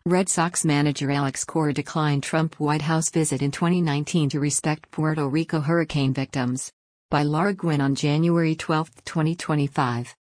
Red Sox manager Alex Cora declined Trump White House visit in 2019 to respect Puerto Rico hurricane victims. By Laura Gwynn on January 12, 2025.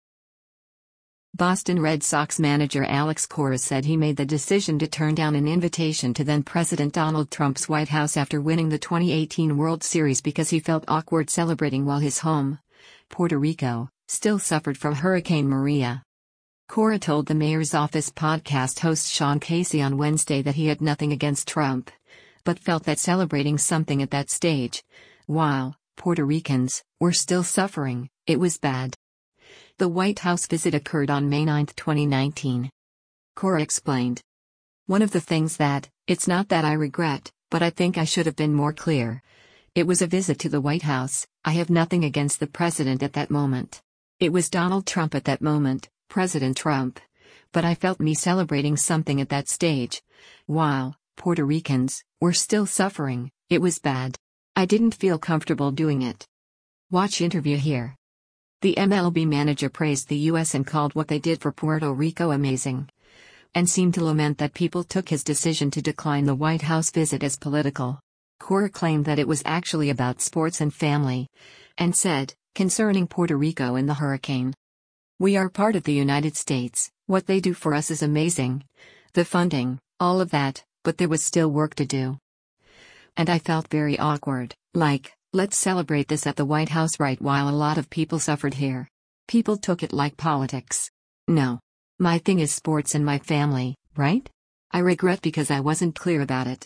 Boston Red Sox manager Alex Cora said he made the decision to turn down an invitation to then-President Donald Trump's White House after winning the 2018 World Series because he felt awkward celebrating while his home, Puerto Rico, still suffered from Hurricane Maria. Cora told the mayor's office podcast host Sean Casey on Wednesday that he had nothing against Trump, but felt that celebrating something at that stage, while Puerto Ricans were still suffering, it was bad. The White House visit occurred on May 9, 2019. Cora explained. One of the things that, it's not that I regret, but I think I should have been more clear. It was a visit to the White House. I have nothing against the president at that moment. It was Donald Trump at that moment, President Trump. But I felt me celebrating something at that stage, while Puerto Ricans were still suffering, it was bad. I didn't feel comfortable doing it. Watch interview here. The MLB manager praised the U.S. and called what they did for Puerto Rico amazing, and seemed to lament that people took his decision to decline the White House visit as political. Cora claimed that it was actually about sports and family, and said, concerning Puerto Rico and the hurricane. We are part of the United States, what they do for us is amazing. The funding, all of that, but there was still work to do. And I felt very awkward, like, let's celebrate this at the White House right while a lot of people suffered here. People took it like politics. No. My thing is sports and my family, right? I regret because I wasn't clear about it.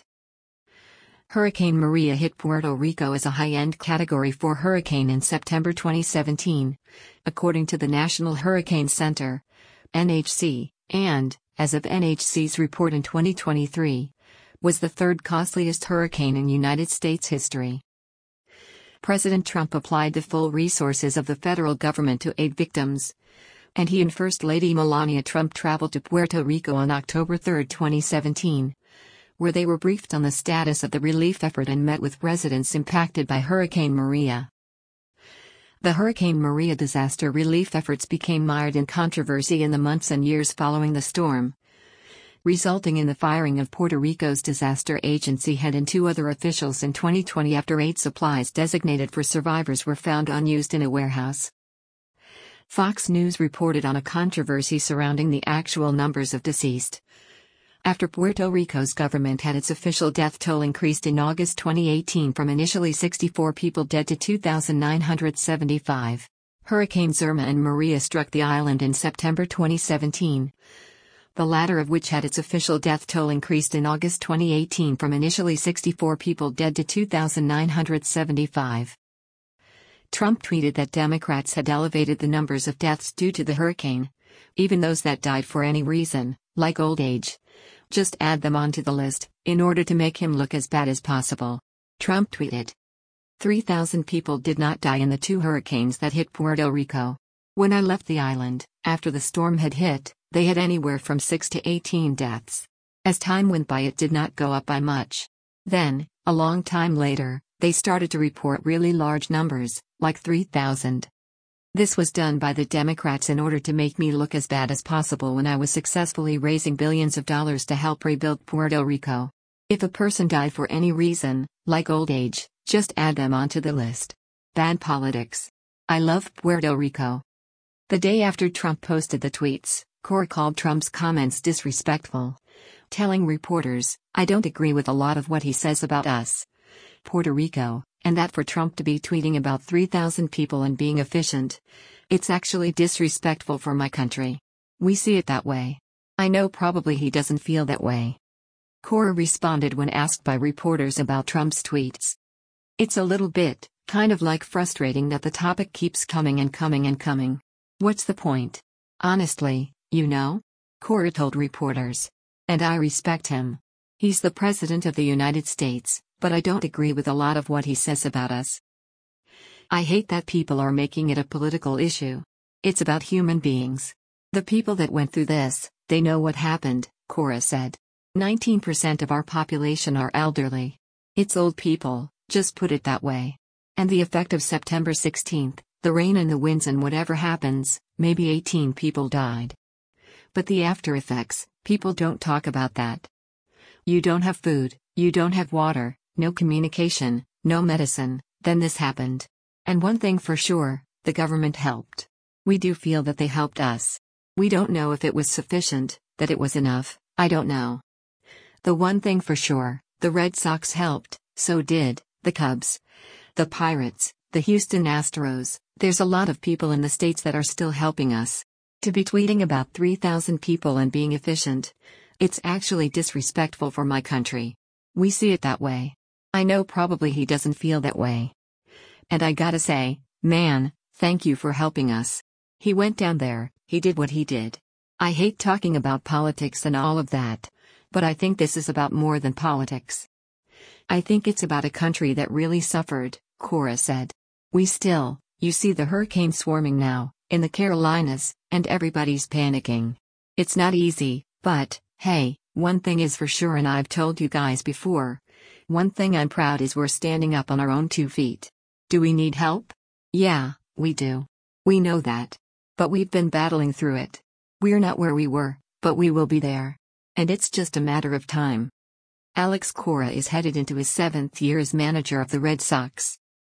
Hurricane Maria hit Puerto Rico as a high-end Category 4 hurricane in September 2017, according to the National Hurricane Center, NHC, and, as of NHC's report in 2023, was the third costliest hurricane in United States history. President Trump applied the full resources of the federal government to aid victims, and he and First Lady Melania Trump traveled to Puerto Rico on October 3, 2017, where they were briefed on the status of the relief effort and met with residents impacted by Hurricane Maria. The Hurricane Maria disaster relief efforts became mired in controversy in the months and years following the storm, resulting in the firing of Puerto Rico's disaster agency head and two other officials in 2020 after aid supplies designated for survivors were found unused in a warehouse. Fox News reported on a controversy surrounding the actual numbers of deceased, after Puerto Rico's government had its official death toll increased in August 2018 from initially 64 people dead to 2,975. Hurricanes Irma and Maria struck the island in September 2017, the latter of which had its official death toll increased in August 2018 from initially 64 people dead to 2,975. Trump tweeted that Democrats had elevated the numbers of deaths due to the hurricane, even those that died for any reason, like old age. Just add them onto the list, in order to make him look as bad as possible. Trump tweeted. 3,000 people did not die in the two hurricanes that hit Puerto Rico. When I left the island, after the storm had hit, they had anywhere from 6 to 18 deaths. As time went by, it did not go up by much. Then, a long time later, they started to report really large numbers, like 3,000. This was done by the Democrats in order to make me look as bad as possible when I was successfully raising billions of dollars to help rebuild Puerto Rico. If a person died for any reason, like old age, just add them onto the list. Bad politics. I love Puerto Rico. The day after Trump posted the tweets, Cora called Trump's comments disrespectful, telling reporters, I don't agree with a lot of what he says about us, Puerto Rico, and that for Trump to be tweeting about 3,000 people and being efficient, it's actually disrespectful for my country. We see it that way. I know probably he doesn't feel that way. Cora responded when asked by reporters about Trump's tweets. It's a little bit, kind of like frustrating that the topic keeps coming and coming and coming. What's the point? Honestly, you know? Cora told reporters. And I respect him. He's the President of the United States, but I don't agree with a lot of what he says about us. I hate that people are making it a political issue. It's about human beings. The people that went through this, they know what happened, Cora said. 19% of our population are elderly. It's old people, just put it that way. And the effect of September 16th, the rain and the winds and whatever happens, maybe 18 people died. But the after effects, People don't talk about that. You don't have food, you don't have water, no communication, no medicine, then this happened. And one thing for sure, the government helped. We do feel that they helped us. We don't know if it was sufficient, that it was enough, I don't know. The one thing for sure, the Red Sox helped, so did the Cubs, the Pirates, the Houston Astros. There's a lot of people in the states that are still helping us. To be tweeting about 3,000 people and being efficient, it's actually disrespectful for my country. We see it that way. I know probably he doesn't feel that way. And I gotta say, man, thank you for helping us. He went down there, he did what he did. I hate talking about politics and all of that, but I think this is about more than politics. I think it's about a country that really suffered, Cora said. You see the hurricane swarming now, in the Carolinas, and everybody's panicking. It's not easy, but, hey, one thing is for sure, and I've told you guys before. One thing I'm proud is we're standing up on our own 2 feet. Do we need help? Yeah, we do. We know that. But we've been battling through it. We're not where we were, but we will be there. And it's just a matter of time. Alex Cora is headed into his 7th year as manager of the Red Sox.